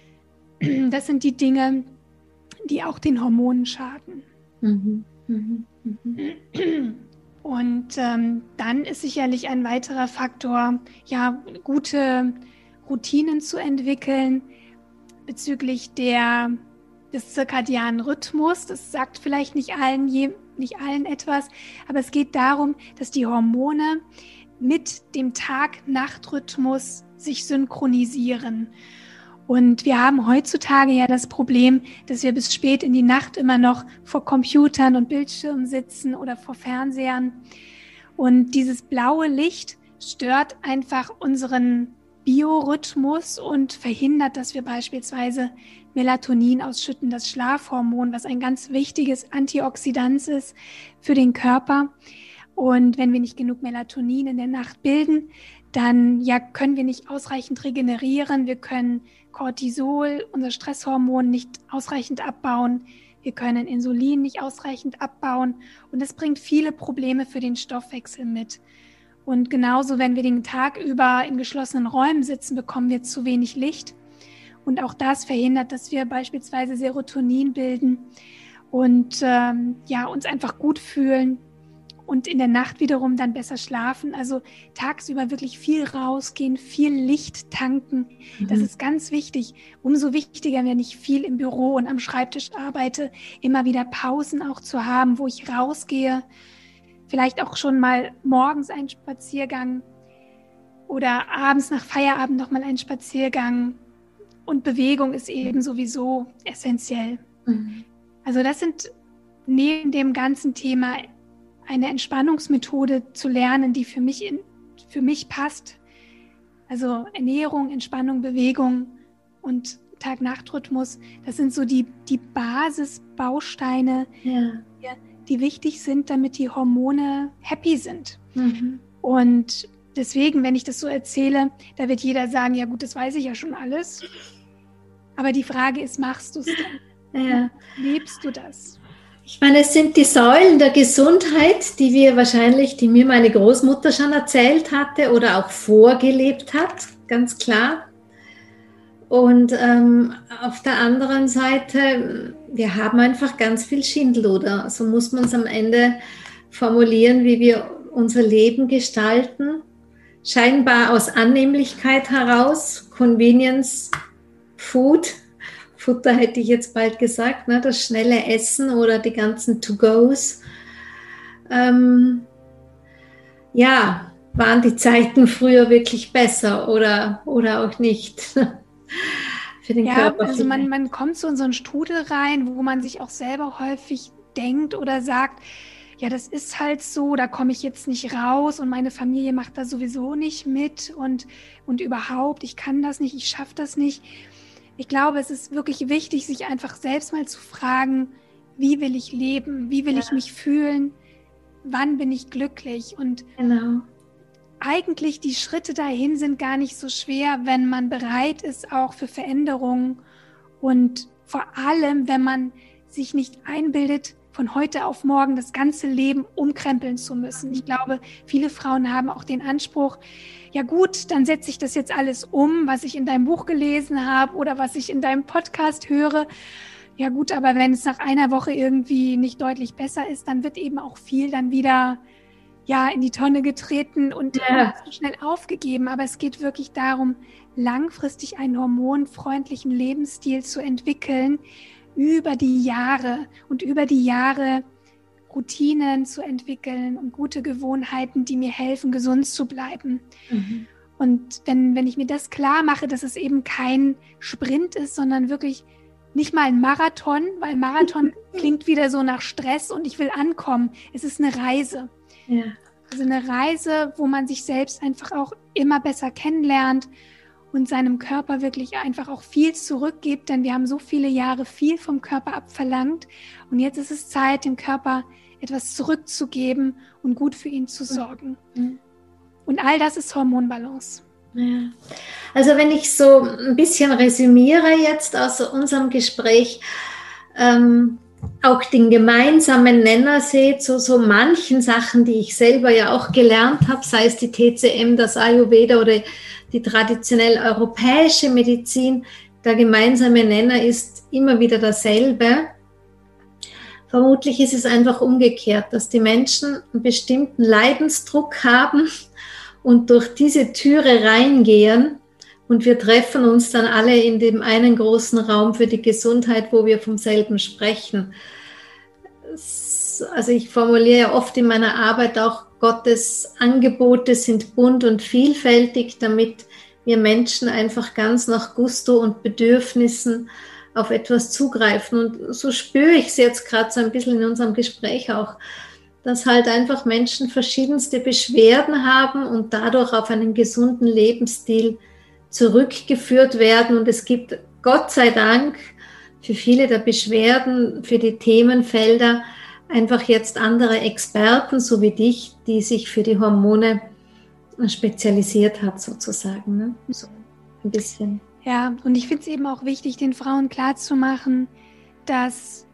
das sind die Dinge, die auch den Hormonen schaden. Mhm. Mhm. Mhm. Und ähm, dann ist sicherlich ein weiterer Faktor, ja, gute Routinen zu entwickeln bezüglich der, des zirkadianen Rhythmus. Das sagt vielleicht nicht allen, je, nicht allen etwas, aber es geht darum, dass die Hormone mit dem Tag-Nacht-Rhythmus sich synchronisieren. Und wir haben heutzutage ja das Problem, dass wir bis spät in die Nacht immer noch vor Computern und Bildschirmen sitzen oder vor Fernsehern. Und dieses blaue Licht stört einfach unseren Biorhythmus und verhindert, dass wir beispielsweise Melatonin ausschütten, das Schlafhormon, was ein ganz wichtiges Antioxidant ist für den Körper. Und wenn wir nicht genug Melatonin in der Nacht bilden, dann ja, können wir nicht ausreichend regenerieren, wir können Cortisol, unser Stresshormon, nicht ausreichend abbauen, wir können Insulin nicht ausreichend abbauen und das bringt viele Probleme für den Stoffwechsel mit. Und genauso, wenn wir den Tag über in geschlossenen Räumen sitzen, bekommen wir zu wenig Licht und auch das verhindert, dass wir beispielsweise Serotonin bilden und ähm, ja, uns einfach gut fühlen. Und in der Nacht wiederum dann besser schlafen. Also tagsüber wirklich viel rausgehen, viel Licht tanken. Mhm. Das ist ganz wichtig. Umso wichtiger, wenn ich viel im Büro und am Schreibtisch arbeite, immer wieder Pausen auch zu haben, wo ich rausgehe. Vielleicht auch schon mal morgens einen Spaziergang oder abends nach Feierabend nochmal einen Spaziergang. Und Bewegung ist eben sowieso essentiell. Mhm. Also das sind neben dem ganzen Thema eine Entspannungsmethode zu lernen, die für mich, in, für mich passt. Also Ernährung, Entspannung, Bewegung und Tag-Nacht-Rhythmus, das sind so die, die Basisbausteine, ja. die, die wichtig sind, damit die Hormone happy sind. Mhm. Und deswegen, wenn ich das so erzähle, da wird jeder sagen, ja gut, das weiß ich ja schon alles. Aber die Frage ist, machst du es denn? Ja. Lebst du das? Ich meine, es sind die Säulen der Gesundheit, die wir wahrscheinlich, die mir meine Großmutter schon erzählt hatte oder auch vorgelebt hat, ganz klar. Und ähm, auf der anderen Seite, wir haben einfach ganz viel Schindluder. So muss man es am Ende formulieren, wie wir unser Leben gestalten. Scheinbar aus Annehmlichkeit heraus, Convenience Food. Futter hätte ich jetzt bald gesagt, ne, das schnelle Essen oder die ganzen To-Gos. Ähm, ja, waren die Zeiten früher wirklich besser oder, oder auch nicht? Für den ja, Körper also man, man kommt so in so einen Strudel rein, wo man sich auch selber häufig denkt oder sagt, ja, das ist halt so, da komme ich jetzt nicht raus und meine Familie macht da sowieso nicht mit und, und überhaupt, ich kann das nicht, ich schaffe das nicht. Ich glaube, es ist wirklich wichtig, sich einfach selbst mal zu fragen, wie will ich leben, wie will ja. ich mich fühlen, wann bin ich glücklich und genau. Eigentlich die Schritte dahin sind gar nicht so schwer, wenn man bereit ist auch für Veränderungen und vor allem, wenn man sich nicht einbildet, von heute auf morgen das ganze Leben umkrempeln zu müssen. Ich glaube, viele Frauen haben auch den Anspruch, ja gut, dann setze ich das jetzt alles um, was ich in deinem Buch gelesen habe oder was ich in deinem Podcast höre. Ja gut, aber wenn es nach einer Woche irgendwie nicht deutlich besser ist, dann wird eben auch viel dann wieder ja, in die Tonne getreten und ja. so schnell aufgegeben. Aber es geht wirklich darum, langfristig einen hormonfreundlichen Lebensstil zu entwickeln, über die Jahre und über die Jahre Routinen zu entwickeln und gute Gewohnheiten, die mir helfen, gesund zu bleiben. Mhm. Und wenn, wenn ich mir das klar mache, dass es eben kein Sprint ist, sondern wirklich nicht mal ein Marathon, weil Marathon klingt wieder so nach Stress und ich will ankommen. Es ist eine Reise. Ja. Also eine Reise, wo man sich selbst einfach auch immer besser kennenlernt und seinem Körper wirklich einfach auch viel zurückgibt, denn wir haben so viele Jahre viel vom Körper abverlangt und jetzt ist es Zeit, dem Körper etwas zurückzugeben und gut für ihn zu sorgen. Mhm. Und all das ist Hormonbalance. Ja. Also wenn ich so ein bisschen resümiere jetzt aus unserem Gespräch, ähm, auch den gemeinsamen Nenner sehe zu so manchen Sachen, die ich selber ja auch gelernt habe, sei es die T C M, das Ayurveda oder die traditionell europäische Medizin, der gemeinsame Nenner ist immer wieder derselbe. Vermutlich ist es einfach umgekehrt, dass die Menschen einen bestimmten Leidensdruck haben und durch diese Türe reingehen und wir treffen uns dann alle in dem einen großen Raum für die Gesundheit, wo wir vom selben sprechen. Also ich formuliere ja oft in meiner Arbeit auch, Gottes Angebote sind bunt und vielfältig, damit wir Menschen einfach ganz nach Gusto und Bedürfnissen auf etwas zugreifen. Und so spüre ich es jetzt gerade so ein bisschen in unserem Gespräch auch, dass halt einfach Menschen verschiedenste Beschwerden haben und dadurch auf einen gesunden Lebensstil zurückgeführt werden. Und es gibt Gott sei Dank für viele der Beschwerden, für die Themenfelder einfach jetzt andere Experten, so wie dich, die sich für die Hormone spezialisiert hat sozusagen. Ne? So ein bisschen. Ja, und ich finde es eben auch wichtig, den Frauen klarzumachen, dass,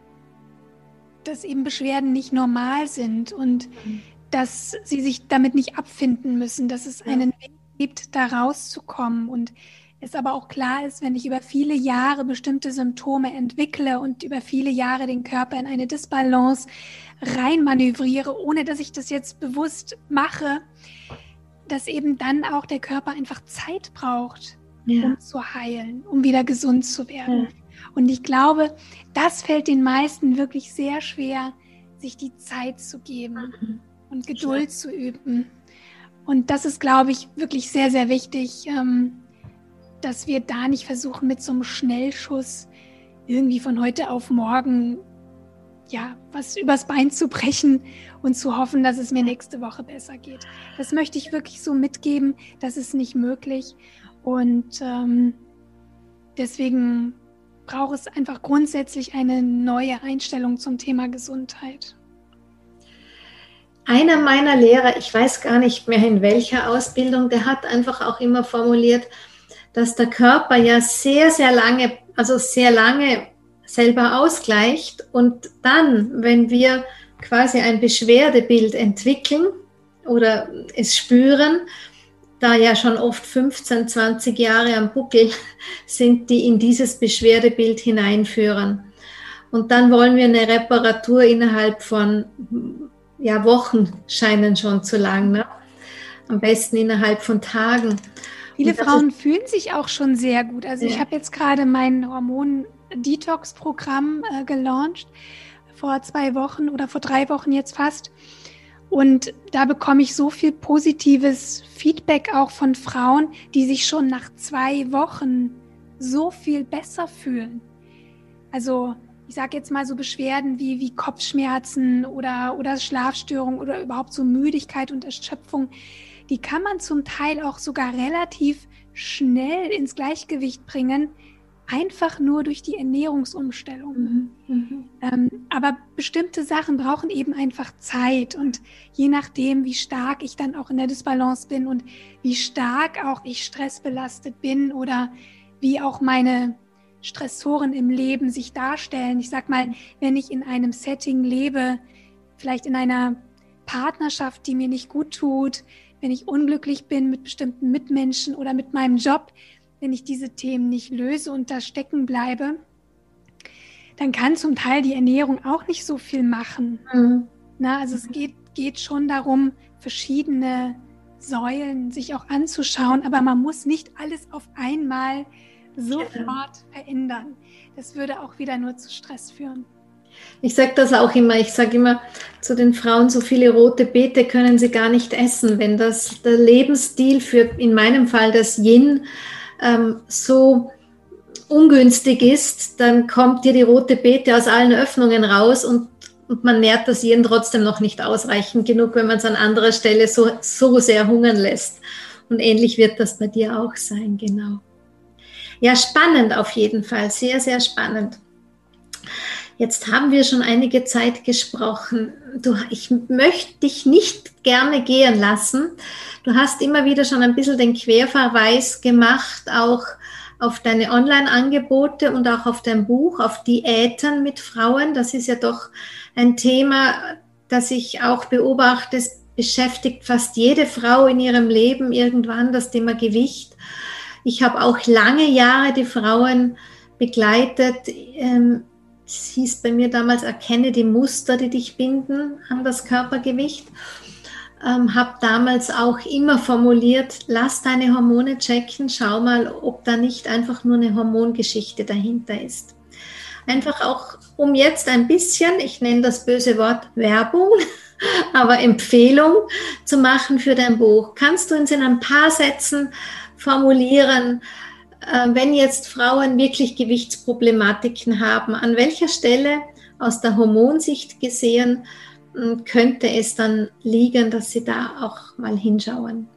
dass eben Beschwerden nicht normal sind und mhm. dass sie sich damit nicht abfinden müssen, dass es ja. einen Weg gibt, da rauszukommen und es aber auch klar ist, wenn ich über viele Jahre bestimmte Symptome entwickle und über viele Jahre den Körper in eine Disbalance reinmanövriere, ohne dass ich das jetzt bewusst mache, dass eben dann auch der Körper einfach Zeit braucht, ja. um zu heilen, um wieder gesund zu werden. Ja. Und ich glaube, das fällt den meisten wirklich sehr schwer, sich die Zeit zu geben mhm. und Geduld ja. zu üben. Und das ist, glaube ich, wirklich sehr, sehr wichtig, ähm, dass wir da nicht versuchen, mit so einem Schnellschuss irgendwie von heute auf morgen ja, was übers Bein zu brechen und zu hoffen, dass es mir nächste Woche besser geht. Das möchte ich wirklich so mitgeben, das ist nicht möglich. Und ähm, deswegen braucht es einfach grundsätzlich eine neue Einstellung zum Thema Gesundheit. Einer meiner Lehrer, ich weiß gar nicht mehr in welcher Ausbildung, der hat einfach auch immer formuliert, dass der Körper ja sehr, sehr lange, also sehr lange selber ausgleicht und dann, wenn wir quasi ein Beschwerdebild entwickeln oder es spüren, da ja schon oft fünfzehn, zwanzig Jahre am Buckel sind, die in dieses Beschwerdebild hineinführen. Und dann wollen wir eine Reparatur innerhalb von ja, Wochen, scheinen schon zu lang, ne? Am besten innerhalb von Tagen. Viele Frauen fühlen sich auch schon sehr gut. Also ja. ich habe jetzt gerade mein Hormon-Detox-Programm äh, gelauncht, vor zwei Wochen oder vor drei Wochen jetzt fast. Und da bekomme ich so viel positives Feedback auch von Frauen, die sich schon nach zwei Wochen so viel besser fühlen. Also ich sage jetzt mal so Beschwerden wie, wie Kopfschmerzen oder, oder Schlafstörungen oder überhaupt so Müdigkeit und Erschöpfung, die kann man zum Teil auch sogar relativ schnell ins Gleichgewicht bringen, einfach nur durch die Ernährungsumstellung. Mhm, mhm. Ähm, aber bestimmte Sachen brauchen eben einfach Zeit und je nachdem, wie stark ich dann auch in der Disbalance bin und wie stark auch ich stressbelastet bin oder wie auch meine Stressoren im Leben sich darstellen. Ich sag mal, wenn ich in einem Setting lebe, vielleicht in einer Partnerschaft, die mir nicht gut tut, wenn ich unglücklich bin mit bestimmten Mitmenschen oder mit meinem Job, wenn ich diese Themen nicht löse und da stecken bleibe, dann kann zum Teil die Ernährung auch nicht so viel machen. Mhm. Na, also es geht, geht schon darum, verschiedene Säulen sich auch anzuschauen, aber man muss nicht alles auf einmal sofort verändern. Das würde auch wieder nur zu Stress führen. Ich sage das auch immer, ich sage immer zu den Frauen, so viele rote Beete können sie gar nicht essen. Wenn das der Lebensstil für, in meinem Fall das Yin, ähm, so ungünstig ist, dann kommt dir die rote Beete aus allen Öffnungen raus und, und man nährt das Yin trotzdem noch nicht ausreichend genug, wenn man es an anderer Stelle so, so sehr hungern lässt. Und ähnlich wird das bei dir auch sein, genau. Ja, spannend auf jeden Fall, sehr, sehr spannend. Jetzt haben wir schon einige Zeit gesprochen. Du, ich möchte dich nicht gerne gehen lassen. Du hast immer wieder schon ein bisschen den Querverweis gemacht, auch auf deine Online-Angebote und auch auf dein Buch, auf Diäten mit Frauen. Das ist ja doch ein Thema, das ich auch beobachte. Es beschäftigt fast jede Frau in ihrem Leben irgendwann, das Thema Gewicht. Ich habe auch lange Jahre die Frauen begleitet. Es hieß bei mir damals, erkenne die Muster, die dich binden an das Körpergewicht. Ähm, habe damals auch immer formuliert, lass deine Hormone checken, schau mal, ob da nicht einfach nur eine Hormongeschichte dahinter ist. Einfach auch, um jetzt ein bisschen, ich nenne das böse Wort Werbung, aber Empfehlung zu machen für dein Buch. Kannst du uns in ein paar Sätzen formulieren, äh, wenn jetzt Frauen wirklich Gewichtsproblematiken haben, an welcher Stelle aus der Hormonsicht gesehen könnte es dann liegen, dass sie da auch mal hinschauen?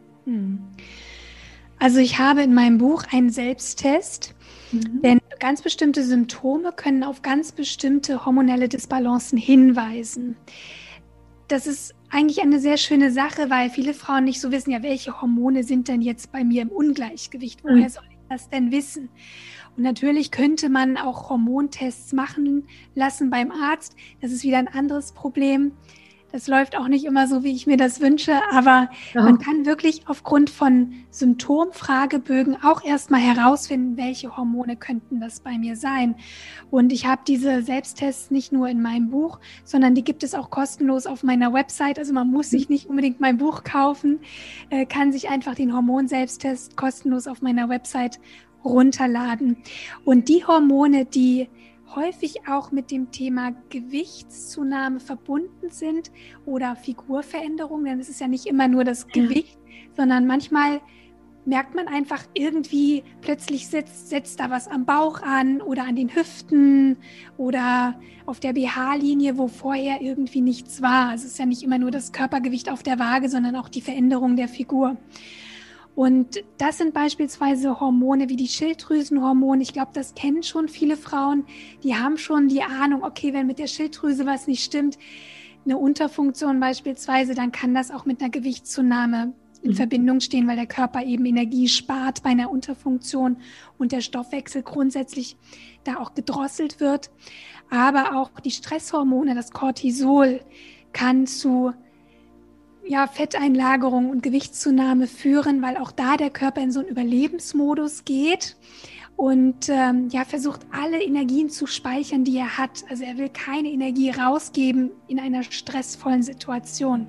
Also ich habe in meinem Buch einen Selbsttest, mhm. denn ganz bestimmte Symptome können auf ganz bestimmte hormonelle Disbalancen hinweisen. Das ist eigentlich eine sehr schöne Sache, weil viele Frauen nicht so wissen, ja, welche Hormone sind denn jetzt bei mir im Ungleichgewicht? Woher mhm. soll ich das denn wissen? Und natürlich könnte man auch Hormontests machen lassen beim Arzt. Das ist wieder ein anderes Problem. Das läuft auch nicht immer so, wie ich mir das wünsche, aber ja. Man kann wirklich aufgrund von Symptomfragebögen auch erstmal herausfinden, welche Hormone könnten das bei mir sein. Und ich habe diese Selbsttests nicht nur in meinem Buch, sondern die gibt es auch kostenlos auf meiner Website. Also man muss sich nicht unbedingt mein Buch kaufen, äh, kann sich einfach den Hormonselbsttest kostenlos auf meiner Website runterladen. Und die Hormone, die häufig auch mit dem Thema Gewichtszunahme verbunden sind oder Figurveränderung, denn es ist ja nicht immer nur das Gewicht, ja. sondern manchmal merkt man einfach irgendwie, plötzlich setzt, setzt da was am Bauch an oder an den Hüften oder auf der B H-Linie, wo vorher irgendwie nichts war. Also es ist ja nicht immer nur das Körpergewicht auf der Waage, sondern auch die Veränderung der Figur. Und das sind beispielsweise Hormone wie die Schilddrüsenhormone. Ich glaube, das kennen schon viele Frauen. Die haben schon die Ahnung, okay, wenn mit der Schilddrüse was nicht stimmt, eine Unterfunktion beispielsweise, dann kann das auch mit einer Gewichtszunahme in mhm. Verbindung stehen, weil der Körper eben Energie spart bei einer Unterfunktion und der Stoffwechsel grundsätzlich da auch gedrosselt wird. Aber auch die Stresshormone, das Cortisol, kann zu ja, Fetteinlagerung und Gewichtszunahme führen, weil auch da der Körper in so einen Überlebensmodus geht und ähm, ja, versucht, alle Energien zu speichern, die er hat. Also er will keine Energie rausgeben in einer stressvollen Situation.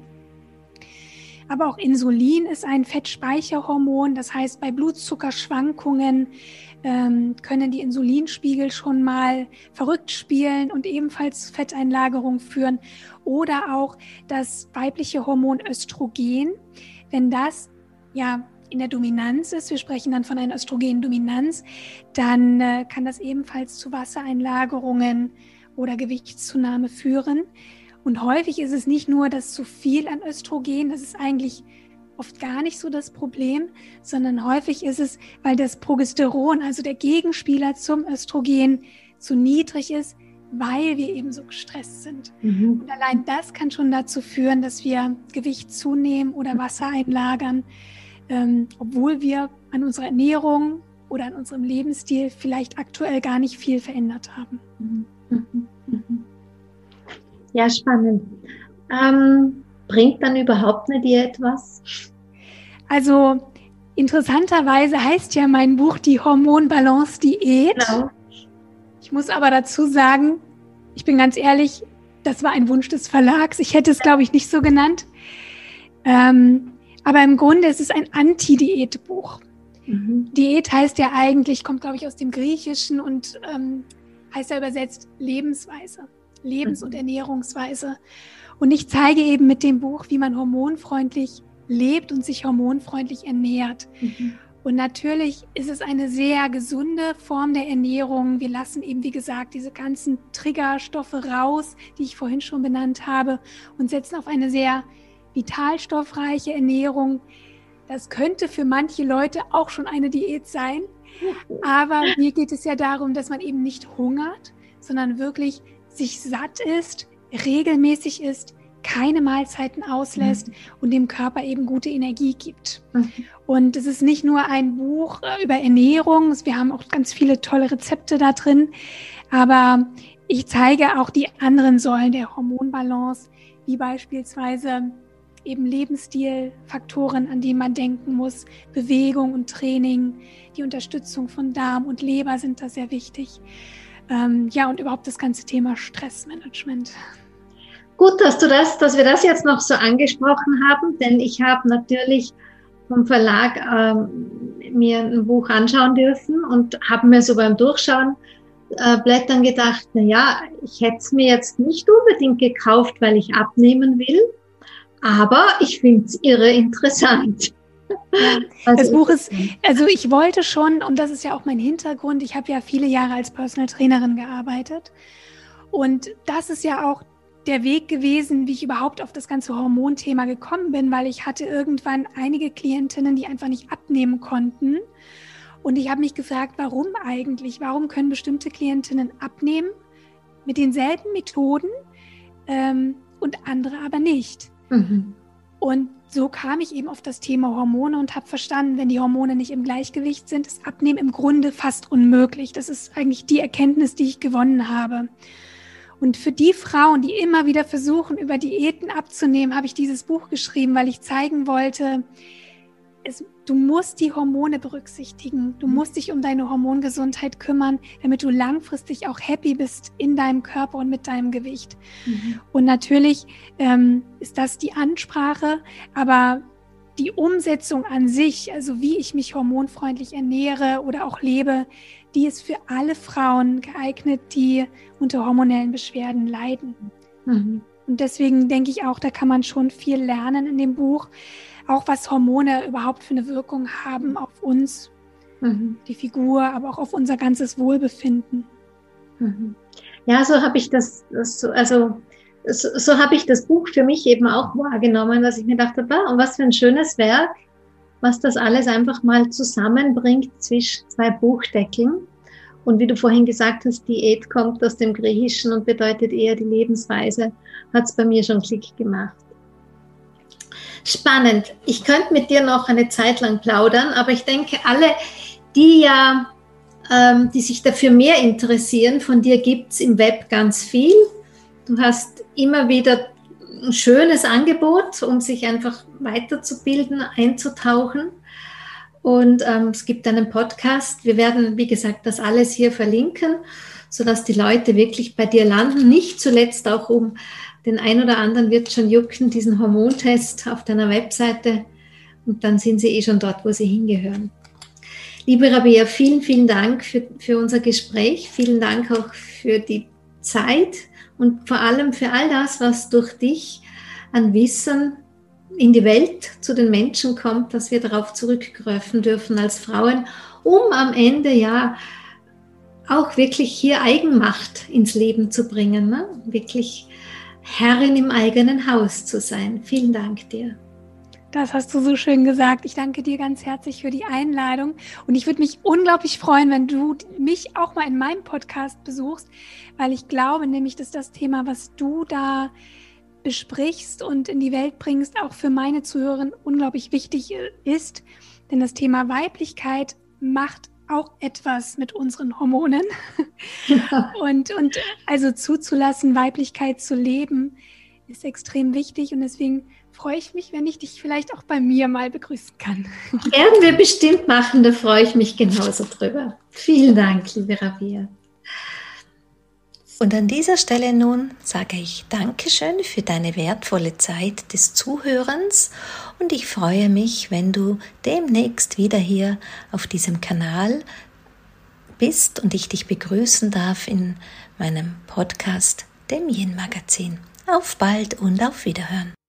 Aber auch Insulin ist ein Fettspeicherhormon, das heißt, bei Blutzuckerschwankungen ähm, können die Insulinspiegel schon mal verrückt spielen und ebenfalls Fetteinlagerung führen. Oder auch das weibliche Hormon Östrogen, wenn das ja in der Dominanz ist, wir sprechen dann von einer Östrogendominanz, dann äh, kann das ebenfalls zu Wassereinlagerungen oder Gewichtszunahme führen. Und häufig ist es nicht nur das zu viel an Östrogen, das ist eigentlich oft gar nicht so das Problem, sondern häufig ist es, weil das Progesteron, also der Gegenspieler zum Östrogen, zu niedrig ist, weil wir eben so gestresst sind. Mhm. Und allein das kann schon dazu führen, dass wir Gewicht zunehmen oder Wasser einlagern, ähm, obwohl wir an unserer Ernährung oder an unserem Lebensstil vielleicht aktuell gar nicht viel verändert haben. Mhm. Mhm. Ja, spannend. Ähm, bringt dann überhaupt eine Diät was? Also interessanterweise heißt ja mein Buch die Hormonbalance-Diät. Genau. Ich muss aber dazu sagen, ich bin ganz ehrlich, das war ein Wunsch des Verlags. Ich hätte es, glaube ich, nicht so genannt. Ähm, aber im Grunde ist es ein Anti-Diät-Buch. Mhm. Diät heißt ja eigentlich, kommt, glaube ich, aus dem Griechischen und ähm, heißt ja übersetzt Lebensweise. Lebens- und Ernährungsweise. Und ich zeige eben mit dem Buch, wie man hormonfreundlich lebt und sich hormonfreundlich ernährt. Mhm. Und natürlich ist es eine sehr gesunde Form der Ernährung. Wir lassen eben, wie gesagt, diese ganzen Triggerstoffe raus, die ich vorhin schon benannt habe, und setzen auf eine sehr vitalstoffreiche Ernährung. Das könnte für manche Leute auch schon eine Diät sein. Aber mir geht es ja darum, dass man eben nicht hungert, sondern wirklich sich satt isst, regelmäßig isst, keine Mahlzeiten auslässt mhm. und dem Körper eben gute Energie gibt. Mhm. Und es ist nicht nur ein Buch über Ernährung, wir haben auch ganz viele tolle Rezepte da drin, aber ich zeige auch die anderen Säulen der Hormonbalance, wie beispielsweise eben Lebensstilfaktoren, an die man denken muss, Bewegung und Training, die Unterstützung von Darm und Leber sind da sehr wichtig. Ähm, ja, und überhaupt das ganze Thema Stressmanagement. Gut, dass du das, dass wir das jetzt noch so angesprochen haben, denn ich habe natürlich vom Verlag ähm, mir ein Buch anschauen dürfen und habe mir so beim Durchschauen äh, Blättern gedacht, na ja, ich hätte es mir jetzt nicht unbedingt gekauft, weil ich abnehmen will, aber ich finde es irre interessant. Ja, also das Buch ist, also ich wollte schon, und das ist ja auch mein Hintergrund, ich habe ja viele Jahre als Personal Trainerin gearbeitet und das ist ja auch der Weg gewesen, wie ich überhaupt auf das ganze Hormonthema gekommen bin, weil ich hatte irgendwann einige Klientinnen, die einfach nicht abnehmen konnten und ich habe mich gefragt, warum eigentlich, warum können bestimmte Klientinnen abnehmen mit denselben Methoden ähm, und andere aber nicht. Mhm. Und so kam ich eben auf das Thema Hormone und habe verstanden, wenn die Hormone nicht im Gleichgewicht sind, ist Abnehmen im Grunde fast unmöglich. Das ist eigentlich die Erkenntnis, die ich gewonnen habe. Und für die Frauen, die immer wieder versuchen, über Diäten abzunehmen, habe ich dieses Buch geschrieben, weil ich zeigen wollte, es, du musst die Hormone berücksichtigen. Du musst dich um deine Hormongesundheit kümmern, damit du langfristig auch happy bist in deinem Körper und mit deinem Gewicht. Mhm. Und natürlich ähm, ist das die Ansprache, aber die Umsetzung an sich, also wie ich mich hormonfreundlich ernähre oder auch lebe, die ist für alle Frauen geeignet, die unter hormonellen Beschwerden leiden. Mhm. Und deswegen denke ich auch, da kann man schon viel lernen in dem Buch, auch was Hormone überhaupt für eine Wirkung haben auf uns, mhm. die Figur, aber auch auf unser ganzes Wohlbefinden. Mhm. Ja, so habe ich das, das so, also so, so habe ich das Buch für mich eben auch wahrgenommen, dass ich mir dachte, und was für ein schönes Werk, was das alles einfach mal zusammenbringt zwischen zwei Buchdeckeln. Und wie du vorhin gesagt hast, Diät kommt aus dem Griechischen und bedeutet eher die Lebensweise, hat es bei mir schon Klick gemacht. Spannend. Ich könnte mit dir noch eine Zeit lang plaudern, aber ich denke, alle, die ja, ähm, die sich dafür mehr interessieren, von dir gibt es im Web ganz viel. Du hast immer wieder ein schönes Angebot, um sich einfach weiterzubilden, einzutauchen. Und ähm, es gibt einen Podcast. Wir werden, wie gesagt, das alles hier verlinken, sodass die Leute wirklich bei dir landen. Nicht zuletzt auch um den einen oder anderen wird schon jucken, diesen Hormontest auf deiner Webseite. Und dann sind sie eh schon dort, wo sie hingehören. Liebe Rabea, vielen, vielen Dank für, für unser Gespräch. Vielen Dank auch für die Zeit und vor allem für all das, was durch dich an Wissen in die Welt zu den Menschen kommt, dass wir darauf zurückgreifen dürfen als Frauen, um am Ende ja auch wirklich hier Eigenmacht ins Leben zu bringen, ne? Wirklich Herrin im eigenen Haus zu sein. Vielen Dank dir. Das hast du so schön gesagt. Ich danke dir ganz herzlich für die Einladung und ich würde mich unglaublich freuen, wenn du mich auch mal in meinem Podcast besuchst, weil ich glaube nämlich, dass das Thema, was du da besprichst und in die Welt bringst, auch für meine Zuhörer unglaublich wichtig ist, denn das Thema Weiblichkeit macht auch etwas mit unseren Hormonen ja. und, und also zuzulassen, Weiblichkeit zu leben, ist extrem wichtig und deswegen freue ich mich, wenn ich dich vielleicht auch bei mir mal begrüßen kann. Werden wir bestimmt machen, da freue ich mich genauso drüber. Vielen Dank, liebe Rabea. Und an dieser Stelle nun sage ich Dankeschön für deine wertvolle Zeit des Zuhörens und ich freue mich, wenn du demnächst wieder hier auf diesem Kanal bist und ich dich begrüßen darf in meinem Podcast, dem Yin Magazin. Auf bald und auf Wiederhören.